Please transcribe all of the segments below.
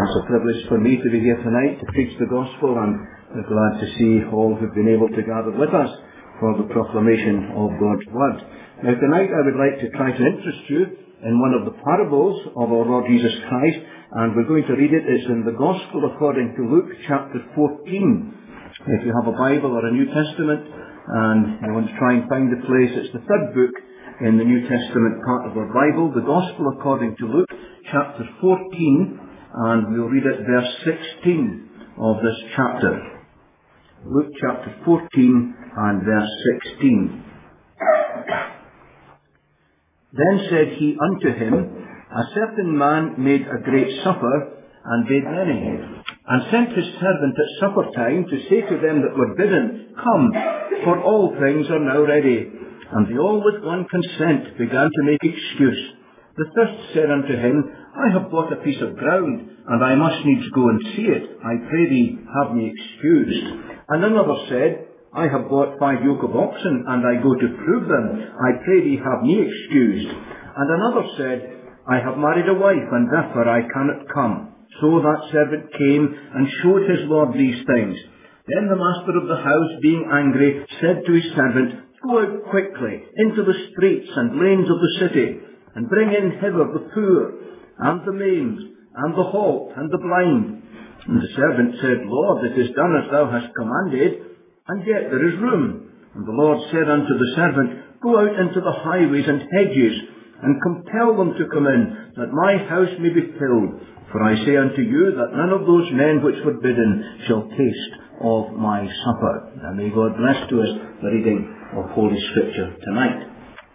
It's a privilege for me to be here tonight to preach the gospel, and we're glad to see all who've been able to gather with us for the proclamation of God's word. Now tonight I would like to try to interest you in one of the parables of our Lord Jesus Christ, and we're going to read it. It's in the Gospel according to Luke chapter 14. If you have a Bible or a New Testament and you want to try and find the place, it's the third book in the New Testament part of our Bible, the Gospel according to Luke chapter 14, and we'll read it verse 16 of this chapter. Luke chapter 14 and verse 16. Then said he unto him, A certain man made a great supper, and bade many, and sent his servant at supper time to say to them that were bidden, Come, for all things are now ready. And they all with one consent began to make excuse. The first said unto him, I have bought a piece of ground, and I must needs go and see it. I pray thee, have me excused. And another said, I have bought 5 yoke of oxen, and I go to prove them. I pray thee, have me excused. And another said, I have married a wife, and therefore I cannot come. So that servant came and showed his lord these things. Then the master of the house, being angry, said to his servant, Go out quickly into the streets and lanes of the city, and bring in hither the poor, and the maimed, and the halt, and the blind. And the servant said, Lord, it is done as thou hast commanded, and yet there is room. And the Lord said unto the servant, Go out into the highways and hedges, and compel them to come in, that my house may be filled. For I say unto you, that none of those men which were bidden shall taste of my supper. And may God bless to us the reading of Holy Scripture tonight.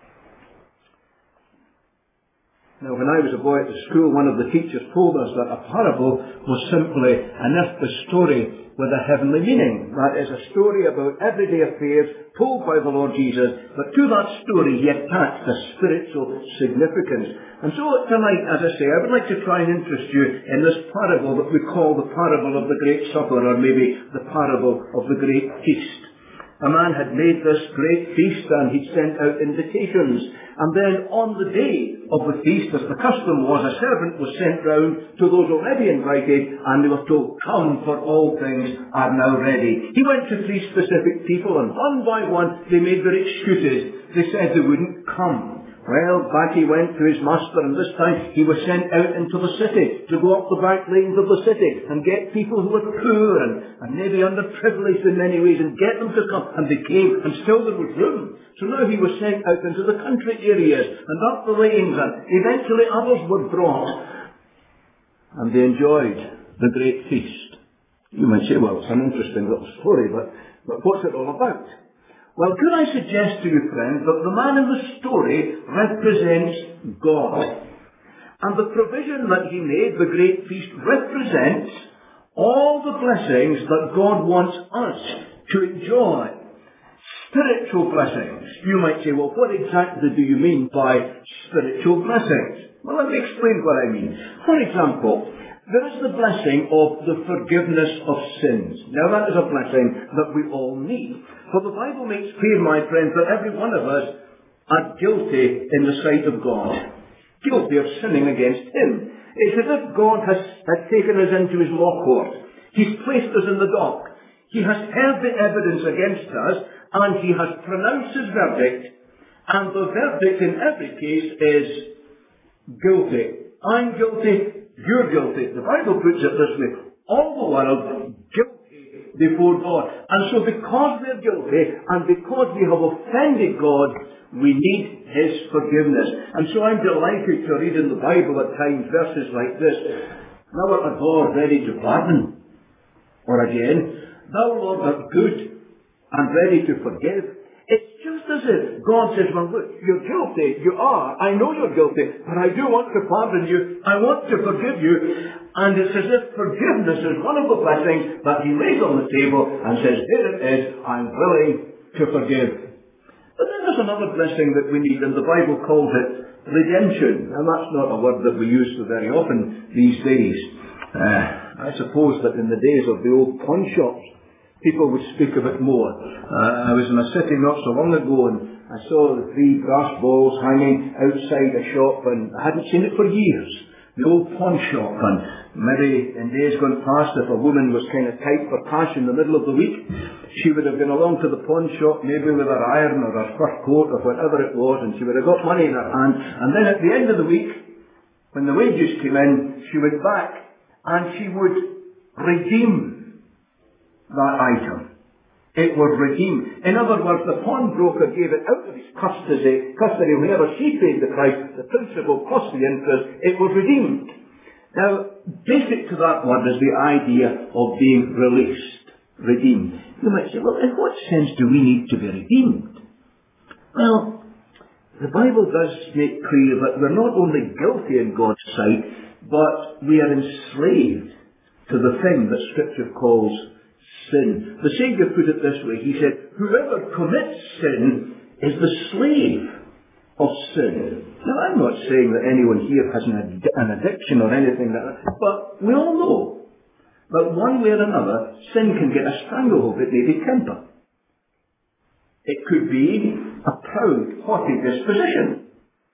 Now, when I was a boy at the school, one of the teachers told us that a parable was simply an earthly story with a heavenly meaning. That is, a story about everyday affairs told by the Lord Jesus, but to that story he attached a spiritual significance. And so tonight, as I say, I would like to try and interest you in this parable that we call the parable of the Great Supper, or maybe the parable of the Great Feast. A man had made this great feast, and he'd sent out invitations. And then on the day of the feast, as the custom was, a servant was sent round to those already invited, and they were told, Come, for all things are now ready. He went to 3 specific people, and one by one they made their excuses. They said they wouldn't come. Well, back he went to his master, and this time he was sent out into the city to go up the back lanes of the city and get people who were poor and maybe underprivileged in many ways, and get them to come. And they came, and still there was room. So now he was sent out into the country areas and up the lanes, and eventually others were brought, and they enjoyed the great feast. You might say, well, it's an interesting little story, but what's it all about? Well, could I suggest to you, friends, that the man in the story represents God. And the provision that he made, the great feast, represents all the blessings that God wants us to enjoy. Spiritual blessings. You might say, well, what exactly do you mean by spiritual blessings? Well, let me explain what I mean. For example, there is the blessing of the forgiveness of sins. Now, that is a blessing that we all need. For the Bible makes clear, my friends, that every one of us are guilty in the sight of God. Guilty of sinning against Him. It's as if God has taken us into His law court. He's placed us in the dock. He has heard the evidence against us, and He has pronounced His verdict. And the verdict in every case is guilty. I'm guilty. You're guilty. The Bible puts it this way. All the world guilty before God. And so because we're guilty, and because we have offended God, we need His forgiveness. And so I'm delighted to read in the Bible at times verses like this. Thou art a God ready to pardon. Or again, Thou, Lord, art good and ready to forgive. It's just as if God says, well, look, you're guilty. You are. I know you're guilty. But I do want to pardon you. I want to forgive you. And it's as if forgiveness is one of the blessings that He lays on the table and says, here it is. I'm willing to forgive. But then there's another blessing that we need, and the Bible calls it redemption. And that's not a word that we use so very often these days. I suppose that in the days of the old pawn shops, people would speak of it more. I was in a city not so long ago, and I saw the 3 brass balls hanging outside a shop, and I hadn't seen it for years. the old pawn shop, and maybe in days gone past, if a woman was kind of tight for cash in the middle of the week, she would have gone along to the pawn shop, maybe with her iron or her fur coat or whatever it was, and she would have got money in her hand, and then at the end of the week, when the wages came in, she went back and she would redeem that item. It was redeemed. In other words, the pawnbroker gave it out of his custody whenever she paid the price, the principal plus the interest, it was redeemed. Now, basic to that word is the idea of being released, redeemed. You might say, well, in what sense do we need to be redeemed? Well, the Bible does make clear that we're not only guilty in God's sight, but we are enslaved to the thing that Scripture calls sin. The Saviour put it this way. He said, whoever commits sin is the slave of sin. Now, I'm not saying that anyone here has an addiction or anything like that, but we all know that one way or another, sin can get a stranglehold. It may be temper. It could be a proud, haughty disposition.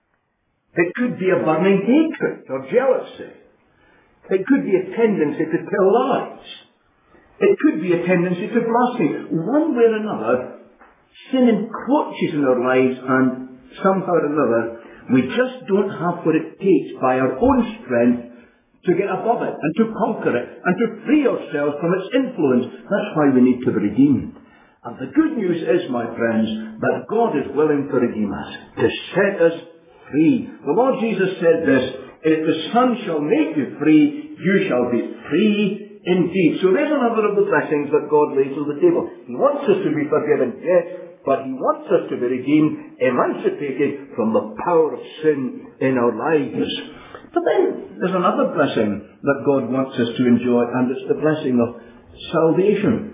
It could be a burning hatred or jealousy. It could be a tendency to tell lies. It could be a tendency to blaspheme. One way or another, sin encroaches in our lives, and somehow or another, we just don't have what it takes by our own strength to get above it and to conquer it and to free ourselves from its influence. That's why we need to be redeemed. And the good news is, my friends, that God is willing to redeem us, to set us free. The Lord Jesus said this, if the Son shall make you free, you shall be free indeed. So there's another of the blessings that God lays on the table. He wants us to be forgiven, yes, but He wants us to be redeemed, emancipated from the power of sin in our lives. But then there's another blessing that God wants us to enjoy, and it's the blessing of salvation.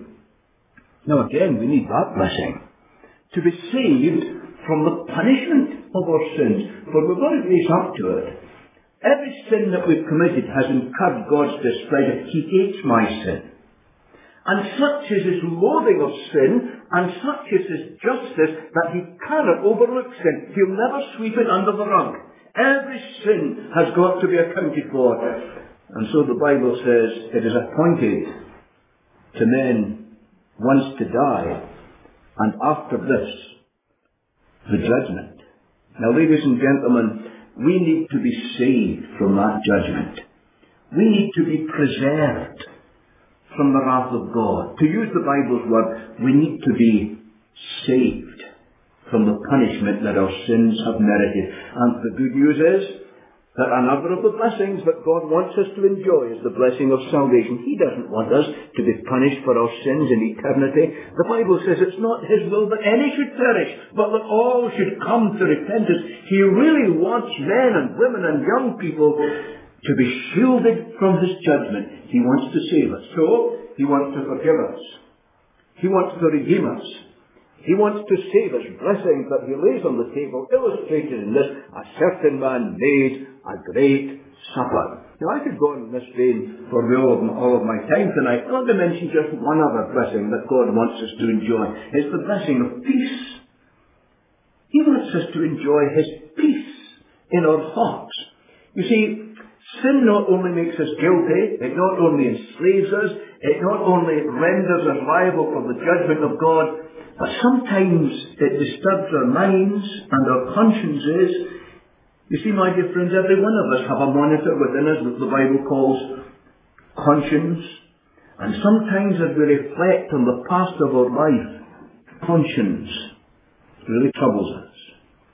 Now again, we need that blessing to be saved from the punishment of our sins. For we're going to face up to it. Every sin that we've committed has incurred God's displeasure. He hates my sin. And such is His loathing of sin, and such is His justice, that He cannot overlook sin. He'll never sweep it under the rug. Every sin has got to be accounted for. And so the Bible says it is appointed to men once to die, and after this, the judgment. Now, ladies and gentlemen, we need to be saved from that judgment. We need to be preserved from the wrath of God. To use the Bible's word, we need to be saved from the punishment that our sins have merited. And the good news is that another of the blessings that God wants us to enjoy is the blessing of salvation. He doesn't want us to be punished for our sins in eternity. The Bible says it's not His will that any should perish, but that all should come to repentance. He really wants men and women and young people to be shielded from His judgment. He wants to save us. So, He wants to forgive us. He wants to redeem us. He wants to save us. Blessings that He lays on the table, illustrated in this, a certain man made a great supper. Now, I could go on in this vein for all of my time tonight. I want to mention just one other blessing that God wants us to enjoy. It's the blessing of peace. He wants us to enjoy His peace in our hearts. You see, sin not only makes us guilty, it not only enslaves us, it not only renders us liable for the judgment of God, but sometimes it disturbs our minds and our consciences. You see, my dear friends, every one of us have a monitor within us that the Bible calls conscience. And sometimes as we reflect on the past of our life, conscience really troubles us.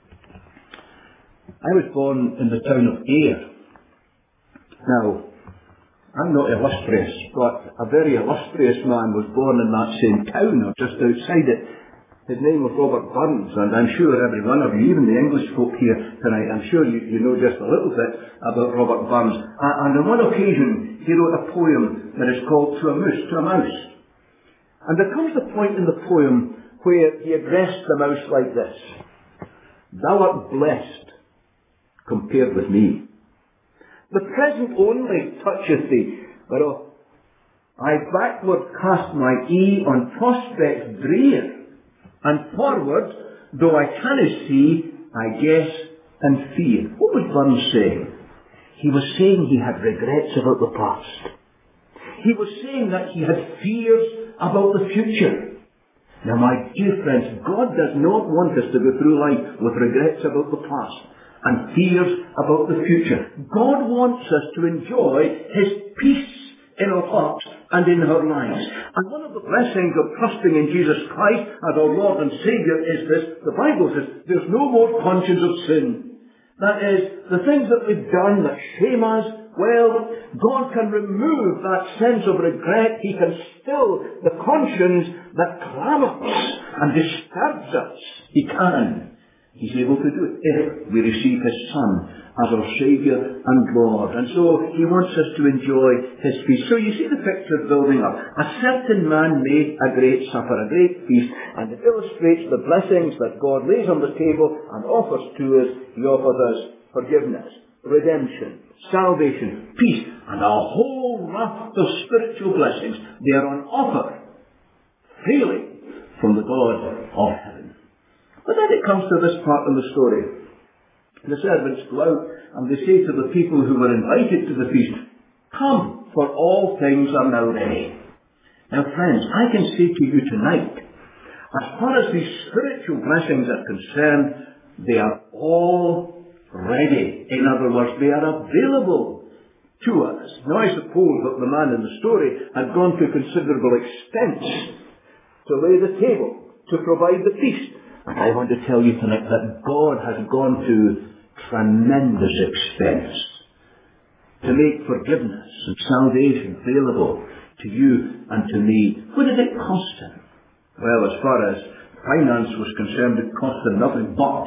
I was born in the town of Ayr. Now, I'm not illustrious, but a very illustrious man was born in that same town, or just outside it. His name was Robert Burns, and I'm sure every one of you, even the English folk here tonight, I'm sure you know just a little bit about Robert Burns. And on one occasion, he wrote a poem that is called To a Mouse. And there comes a point in the poem where he addressed the mouse like this: Thou art blessed compared with me. The present only toucheth thee, whereof I backward cast my ee on prospects drear, and forward, though I canna see, I guess and fear. What was Burns saying? He was saying he had regrets about the past. He was saying that he had fears about the future. Now, my dear friends, God does not want us to go through life with regrets about the past and fears about the future. God wants us to enjoy His peace in our hearts and in our lives. And one of the blessings of trusting in Jesus Christ as our Lord and Saviour is this. The Bible says there's no more conscience of sin. That is, the things that we've done that shame us, well, God can remove that sense of regret. He can still, the conscience that clamours and disturbs us, He can. He's able to do it if we receive His Son as our Saviour and Lord. And so He wants us to enjoy His peace. So you see the picture building up. A certain man made a great supper, a great feast, and it illustrates the blessings that God lays on the table and offers to us. He offers us forgiveness, redemption, salvation, peace, and a whole raft of spiritual blessings. They are on offer freely from the God of heaven. But then it comes to this part in the story. The servants go out and they say to the people who were invited to the feast, "Come, for all things are now ready." Now friends, I can say to you tonight, as far as these spiritual blessings are concerned, they are all ready. In other words, they are available to us. Now I suppose that the man in the story had gone to considerable expense to lay the table, to provide the feast. And I want to tell you tonight that God has gone to tremendous expense to make forgiveness and salvation available to you and to me. What did it cost Him? Well, as far as finance was concerned, it cost Him nothing, but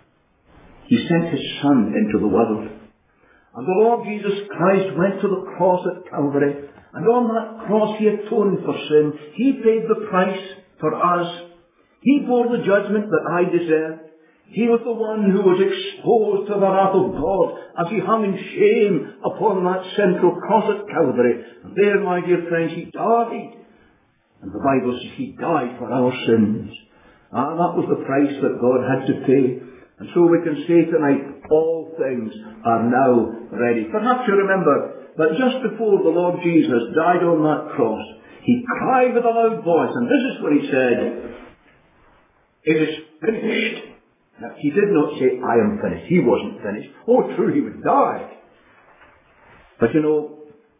He sent His Son into the world. And the Lord Jesus Christ went to the cross at Calvary, and on that cross He atoned for sin. He paid the price for us. He bore the judgment that I deserved. He was the one who was exposed to the wrath of God as He hung in shame upon that central cross at Calvary. And there, my dear friends, He died. And the Bible says He died for our sins. That was the price that God had to pay. And so we can say tonight, all things are now ready. Perhaps you remember that just before the Lord Jesus died on that cross, He cried with a loud voice, and this is what He said, "It is finished." Now, He did not say, "I am finished." He wasn't finished. Oh, true, He would die. But you know,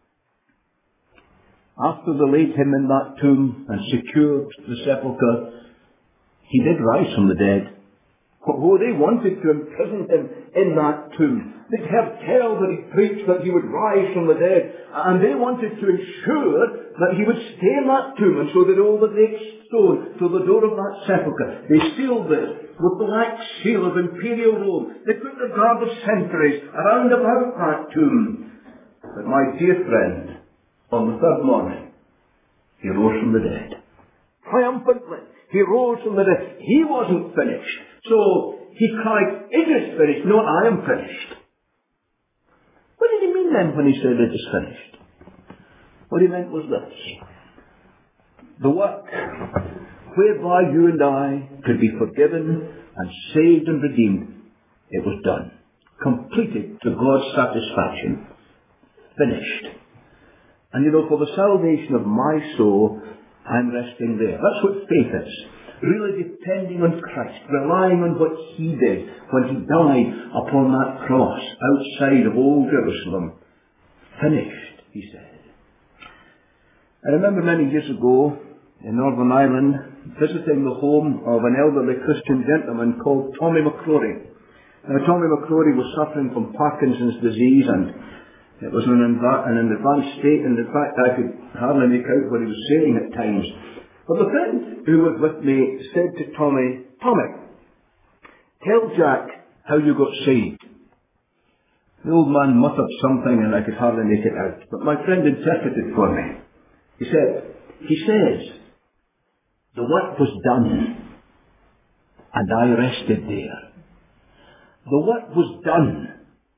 after they laid Him in that tomb and secured the sepulchre, He did rise from the dead. Oh, they wanted to imprison Him in that tomb. They'd heard tell that He preached that He would rise from the dead, and they wanted to ensure that He would stay in that tomb, and so they rolled the great stone to the door of that sepulchre. They sealed it with the wax seal of imperial Rome. They put the guard of sentries around about that tomb. But my dear friend, on the third morning, He rose from the dead. Triumphantly, He rose from the dead. He wasn't finished. So He cried, "It is finished," not "I am finished." What did He mean then when He said it is finished? What He meant was this: the work whereby you and I could be forgiven and saved and redeemed, it was done. Completed to God's satisfaction. Finished. And you know, for the salvation of my soul, I'm resting there. That's what faith is. Really depending on Christ, relying on what He did when He died upon that cross outside of old Jerusalem. Finished, He said. I remember many years ago in Northern Ireland visiting the home of an elderly Christian gentleman called Tommy McCrory. Now, Tommy McCrory was suffering from Parkinson's disease, and it was in an advanced state, and in fact I could hardly make out what he was saying at times. But the friend who was with me said to Tommy, "Tommy, tell Jack how you got saved." The old man muttered something and I could hardly make it out, but my friend interpreted for me. He says, "The work was done, and I rested there." The work was done,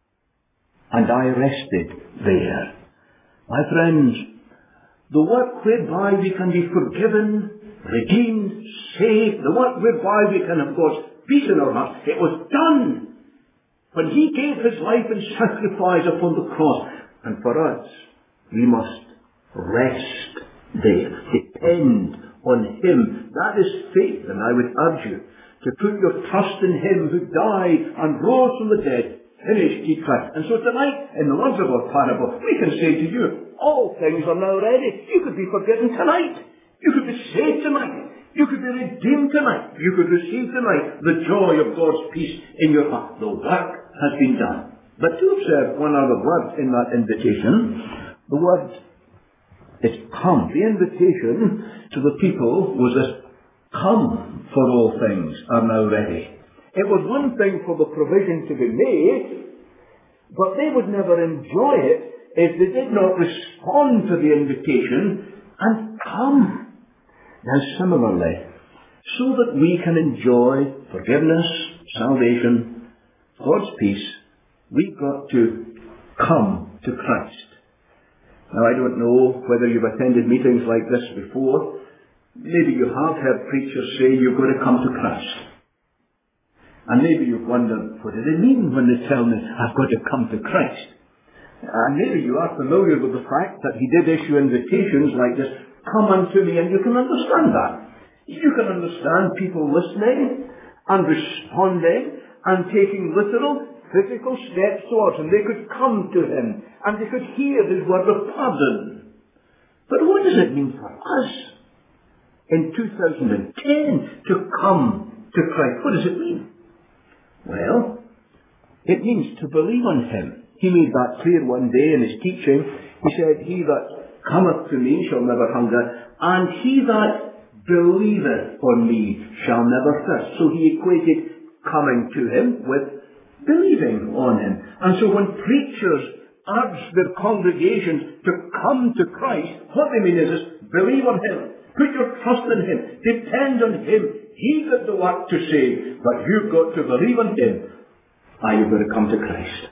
and I rested there. My friends, the work whereby we can be forgiven, redeemed, saved, the work whereby we can have God's peace in our hearts, it was done when he gave his life in sacrifice upon the cross. And for us, we must rest there, depend on him. That is faith, and I would urge you to put your trust in him who died and rose from the dead, finished he Christ. And so tonight, in the words of our parable, we can say to you, all things are now ready. You could be forgiven tonight. You could be saved tonight. You could be redeemed tonight. You could receive tonight the joy of God's peace in your heart. The work has been done. But to observe one other word in that invitation, the word is come. The invitation to the people was this: come, for all things are now ready. It was one thing for the provision to be made, but they would never enjoy it if they did not respond to the invitation and come. Now similarly, so that we can enjoy forgiveness, salvation, God's peace, we've got to come to Christ. Now I don't know whether you've attended meetings like this before. Maybe you have heard preachers say you've got to come to Christ. And maybe you've wondered, what do they mean when they tell me I've got to come to Christ? And maybe you are familiar with the fact that he did issue invitations like this: come unto me, and you can understand that. You can understand people listening and responding and taking literal, physical steps towards him. They could come to him and they could hear his word of pardon. But what does it mean for us in 2010 to come to Christ? What does it mean? Well, it means to believe on him. He made that clear one day in his teaching. He said, he that cometh to me shall never hunger, and he that believeth on me shall never thirst. So he equated coming to him with believing on him. And so when preachers urge their congregations to come to Christ, what they mean is this: believe on him, put your trust in him, depend on him. He did the work to save, but you've got to believe on him. You've got to come to Christ.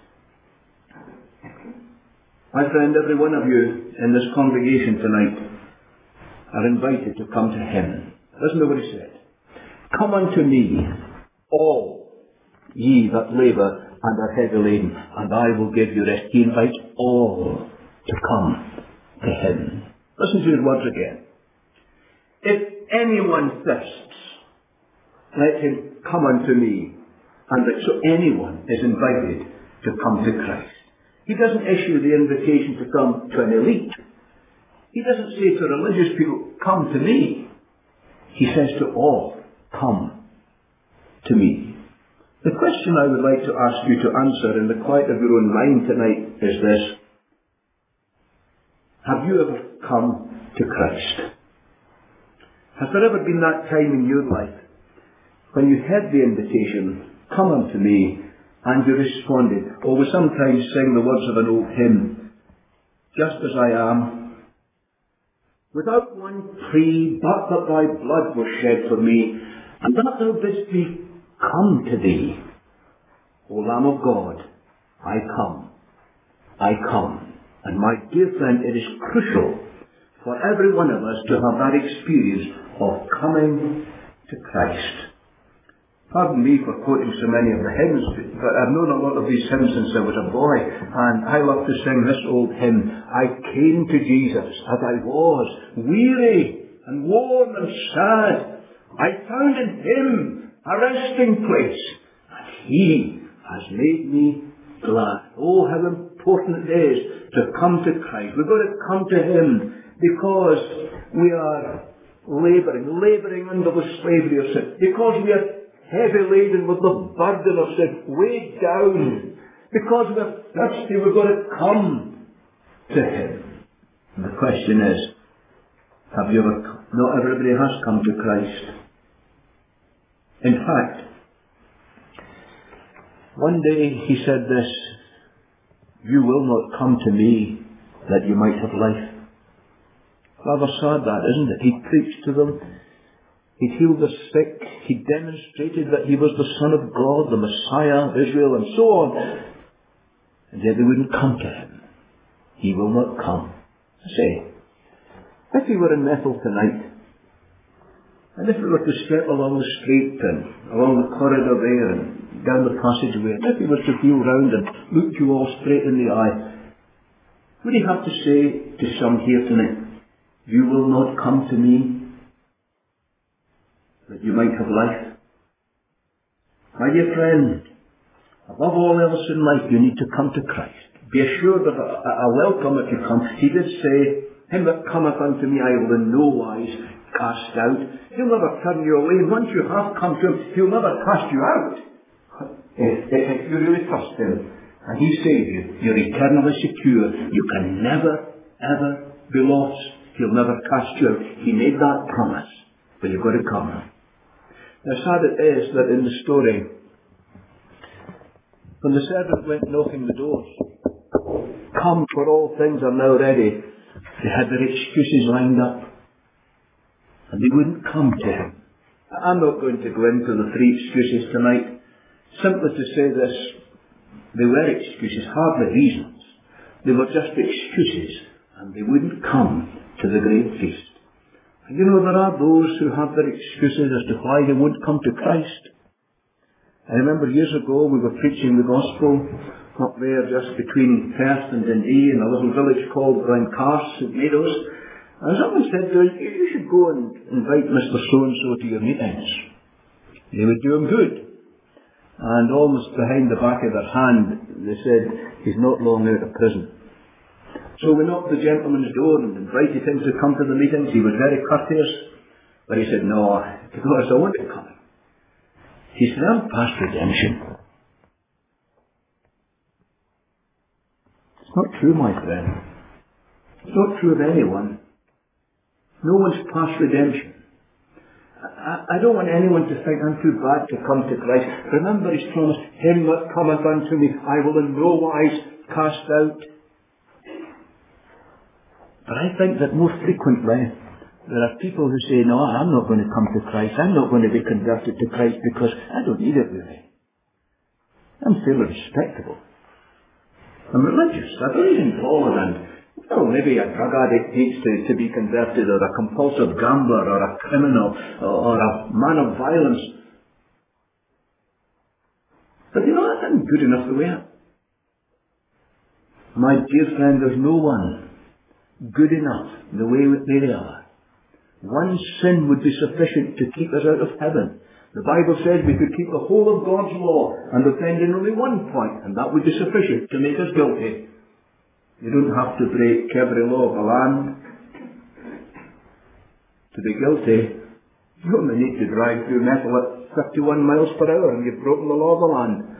My friend, every one of you in this congregation tonight are invited to come to him. Listen to what he said. Come unto me, all ye that labour and are heavy laden, and I will give you rest. He invites all to come to him. Listen to his words again. If anyone thirsts, let him come unto me. And so anyone is invited to come to Christ. He doesn't issue the invitation to come to an elite. He doesn't say to religious people, come to me. He says to all, come to me. The question I would like to ask you to answer in the quiet of your own mind tonight is this: have you ever come to Christ? Has there ever been that time in your life when you heard the invitation, come unto me, and you responded? Or we sometimes sing the words of an old hymn, just as I am, without one plea, but that thy blood was shed for me, and that thou bidst me come to thee. O Lamb of God, I come. And my dear friend, it is crucial for every one of us to have that experience of coming to Christ. Pardon me for quoting so many of the hymns, but I've known a lot of these hymns since I was a boy, and I love to sing this old hymn: I came to Jesus as I was, weary and worn and sad. I found in him a resting place, and he has made me glad. Oh, how important it is to come to Christ. We've got to come to him because we are labouring under the slavery of sin, because we are heavy laden with the burden of sin, weighed down. Because we're thirsty, we've got to come to him. And the question is, have you ever come? Not everybody has come to Christ. In fact, one day he said this: you will not come to me that you might have life. Rather sad that, isn't it? He preached to them. He healed the sick. He demonstrated that he was the Son of God, the Messiah of Israel, and so on. And yet they wouldn't come to him. He will not come. I say, if he were in Bethel tonight, And if we were to step along the street and along the corridor there and down the passageway, and if he was to wheel round and look you all straight in the eye, would he have to say to some here tonight, you will not come to me that you might have life? My dear friend, above all else in life, you need to come to Christ. Be assured of a welcome if you come. He did say, him that cometh unto me I will in no wise cast out. He'll never turn you away. And once you have come to him, he'll never cast you out. If you really trust him and he saves you, you're eternally secure. You can never, ever be lost. He'll never cast you out. He made that promise. But you've got to come. Now sad it is that in the story, when the servant went knocking the doors, come for all things are now ready, they had their excuses lined up. And they wouldn't come to him. I'm not going to go into the 3 excuses tonight. Simply to say this, they were excuses, hardly reasons. They were just excuses, and they wouldn't come to the great feast. And you know, there are those who have their excuses as to why they won't come to Christ. I remember years ago we were preaching the gospel up there just between Perth and Dundee in a little village called Glencars, St Meadows. And someone said to us, you should go and invite Mr. So-and-so to your meetings. They would do him good. And almost behind the back of their hand, they said, he's not long out of prison. So we knocked the gentleman's door and invited him to come to the meetings. He was very courteous. But he said, no, to be honest, I want to come. He said, I'm past redemption. It's not true, my friend. It's not true of anyone. No one's past redemption. I don't want anyone to think I'm too bad to come to Christ. Remember his promise, him that cometh unto me, I will in no wise cast out. But I think that more frequently, there are people who say, no, I'm not going to come to Christ. I'm not going to be converted to Christ because I don't need it really. I'm fairly respectable. I'm religious. I believe in God, and well, maybe a drug addict needs to be converted, or a compulsive gambler, or a criminal, or a man of violence. But you know, I'm good enough the way I am. My dear friend, there's no one good enough the way they are. One sin would be sufficient to keep us out of heaven. The Bible says we could keep the whole of God's law and offend in only one point, and that would be sufficient to make us guilty. You don't have to break every law of the land to be guilty. You only need to drive through metal at 51 miles per hour and you've broken the law of the land.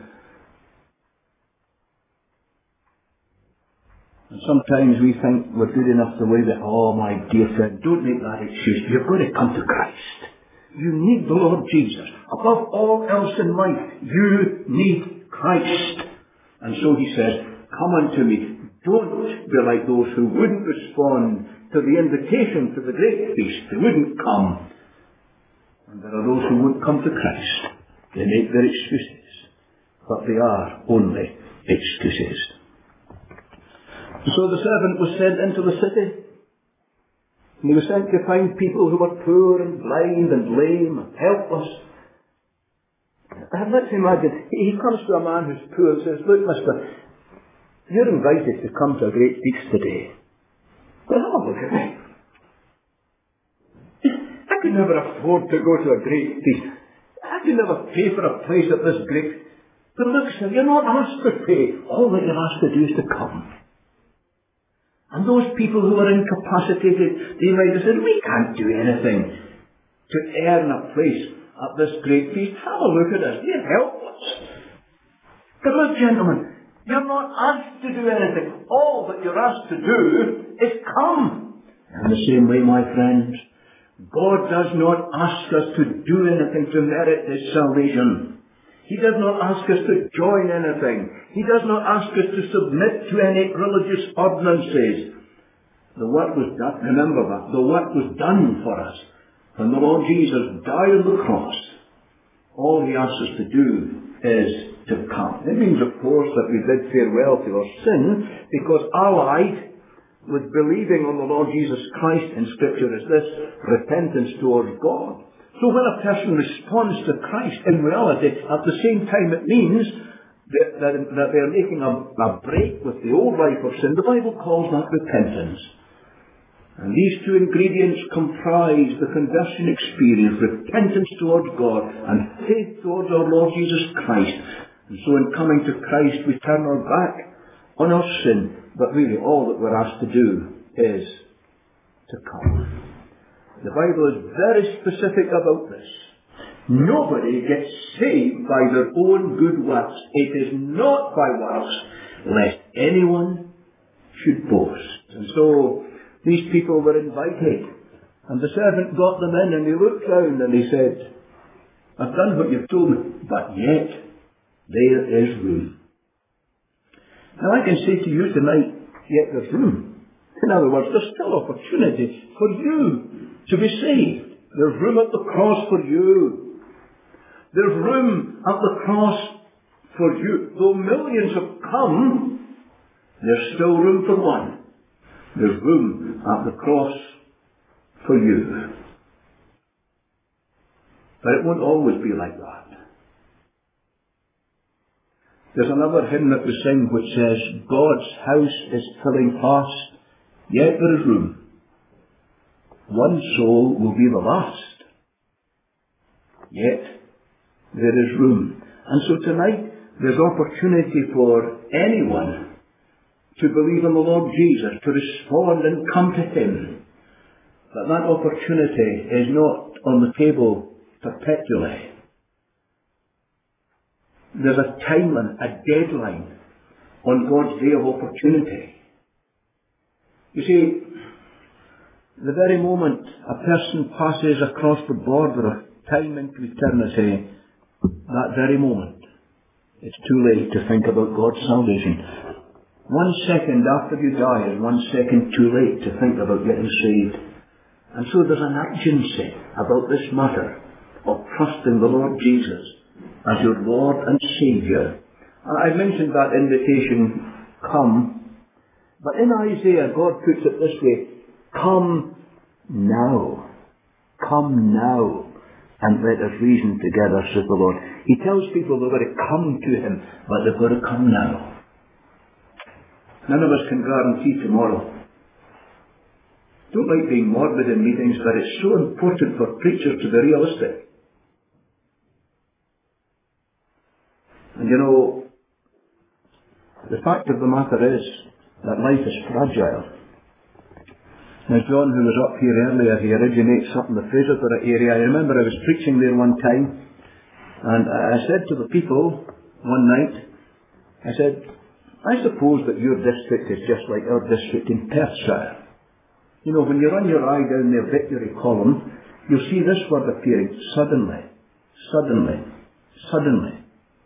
And sometimes we think we're good enough the way that, oh my dear friend, don't make that excuse. You've got to come to Christ. You need the Lord Jesus. Above all else in life, you need Christ. And so he says, come unto me. Don't be like those who wouldn't respond to the invitation to the great feast. They wouldn't come. And there are those who won't come to Christ. They make their excuses. But they are only excuses. So the servant was sent into the city. And he was sent to find people who were poor and blind and lame and helpless. And let's imagine, he comes to a man who's poor and says, look, mister, you're invited to come to a great feast today. Well, have a look at me. I could never afford to go to a great feast. I could never pay for a place at this great. But look, sir, you're not asked to pay. All that you're asked to do is to come. And those people who are incapacitated, they might have said, we can't do anything to earn a place at this great feast. Have a look at us. We're helpless. But look, gentlemen, you're not asked to do anything. All that you're asked to do is come. In the same way, my friends, God does not ask us to do anything to merit His salvation. He does not ask us to join anything. He does not ask us to submit to any religious ordinances. The work was done, remember that, the work was done for us. When the Lord Jesus died on the cross, all He asks us to do is to come. It means, of course, that we bid farewell to our sin, because allied with believing on the Lord Jesus Christ in Scripture is this repentance towards God. So when a person responds to Christ, in reality, at the same time it means that they're making a break with the old life of sin. The Bible calls that repentance. And these two ingredients comprise the conversion experience: repentance towards God and faith towards our Lord Jesus Christ. And so in coming to Christ, we turn our back on our sin, but really all that we're asked to do is to come. The Bible is very specific about this. Nobody gets saved by their own good works. It is not by works, lest anyone should boast. And so these people were invited, and the servant got them in, and he looked round and he said, I've done what you've told me, but yet there is room. Now I can say to you tonight, yet there's room. In other words, there's still opportunity for you to be saved. There's room at the cross for you. There's room at the cross for you. Though millions have come, there's still room for one. There's room at the cross for you. But it won't always be like that. There's another hymn that we sing which says, God's house is filling fast, yet there is room. One soul will be the last, yet there is room. And so tonight there's opportunity for anyone to believe in the Lord Jesus, to respond and come to Him. But that opportunity is not on the table perpetually. There's a timeline, a deadline on God's day of opportunity. You see, the very moment a person passes across the border of time into eternity, that very moment, it's too late to think about God's salvation. 1 second after you die is 1 second too late to think about getting saved. And so there's an urgency about this matter of trusting the Lord Jesus as your Lord and Saviour. I mentioned that invitation, come. But in Isaiah, God puts it this way, come now. Come now, and let us reason together, says the Lord. He tells people they've got to come to Him, but they've got to come now. None of us can guarantee tomorrow. Don't like being morbid in meetings, but it's so important for preachers to be realistic. And you know, the fact of the matter is that life is fragile. Now John, who was up here earlier, he originates up in the Fraserburgh area. I remember I was preaching there one time, and I said to the people one night, I said, I suppose that your district is just like our district in Perthshire. You know, when you run your eye down the obituary column, you'll see this word appearing, suddenly, suddenly, suddenly.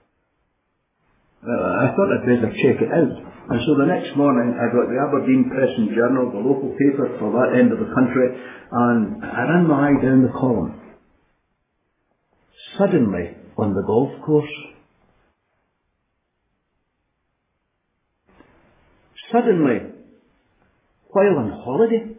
I thought I'd better check it out. And so the next morning I got the Aberdeen Press and Journal, the local paper for that end of the country, and I ran my eye down the column. Suddenly on the golf course. Suddenly while on holiday.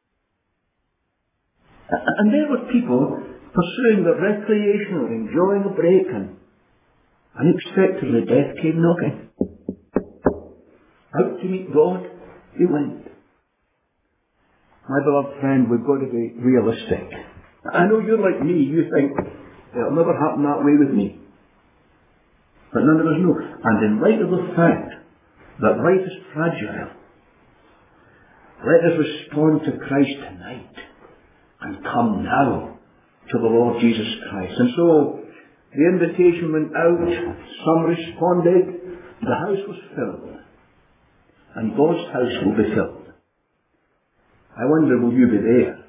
And there were people pursuing the recreational, enjoying a break, and unexpectedly death came knocking. Out to meet God, he went. My beloved friend, we've got to be realistic. I know you're like me, you think, it'll never happen that way with me. But none of us know. And in light of the fact that life is fragile, let us respond to Christ tonight and come now to the Lord Jesus Christ. And so the invitation went out, some responded, the house was filled, and God's house will be filled. I wonder, will you be there?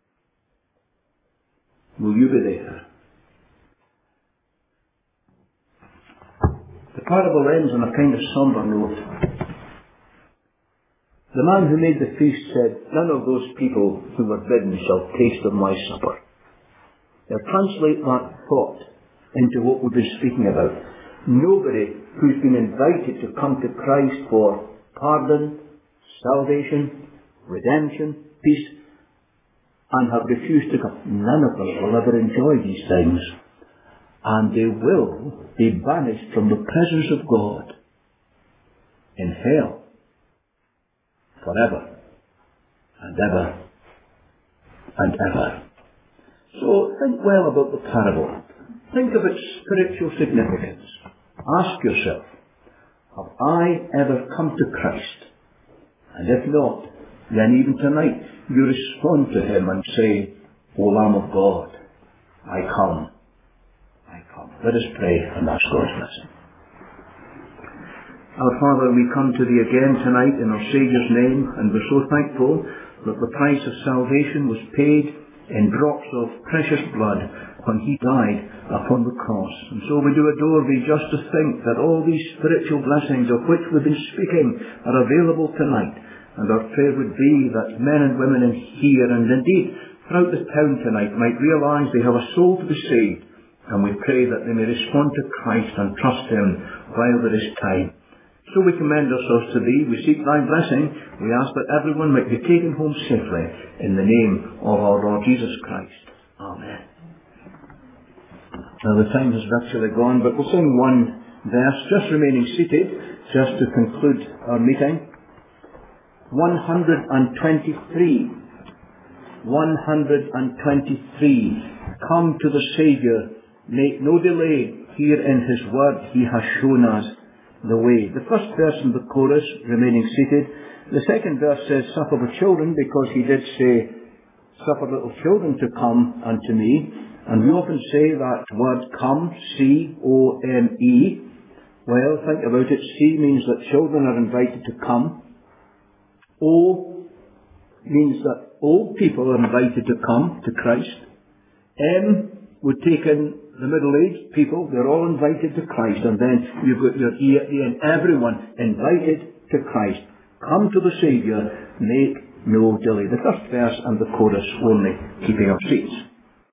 Will you be there? The parable ends on a kind of sombre note. The man who made the feast said, none of those people who were bidden shall taste of my supper. Now translate that thought into what we've been speaking about. Nobody who's been invited to come to Christ for pardon, salvation, redemption, peace, and have refused to come. None of them will ever enjoy these things. And they will be banished from the presence of God in hell forever and ever and ever. So think well about the parable. Think of its spiritual significance. Ask yourself, have I ever come to Christ? And if not, then even tonight you respond to him and say, O Lamb of God, I come. I come. Let us pray and ask God's blessing. Our Father, we come to Thee again tonight in our Saviour's name, and we're so thankful that the price of salvation was paid in drops of precious blood when He died upon the cross. And so we do adore Thee just to think that all these spiritual blessings of which we've been speaking are available tonight. And our prayer would be that men and women in here and indeed throughout the town tonight might realise they have a soul to be saved. And we pray that they may respond to Christ and trust Him while there is time. So we commend ourselves to Thee. We seek Thy blessing. We ask that everyone might be taken home safely in the name of our Lord Jesus Christ. Amen. Now the time has virtually gone, but we'll sing one verse, just remaining seated, just to conclude our meeting. 123. 123. Come to the Saviour. Make no delay. Here in His word He has shown us the way. The first verse in the chorus, remaining seated. The second verse says, suffer the children, because He did say, suffer little children to come unto me. And we often say that word come, C-O-M-E. Well, think about it. C means that children are invited to come. O means that old people are invited to come to Christ. M would take in the middle-aged people. They're all invited to Christ. And then you've got your E at the end. Everyone invited to Christ. Come to the Saviour. Make no delay. The first verse and the chorus only, keeping our seats.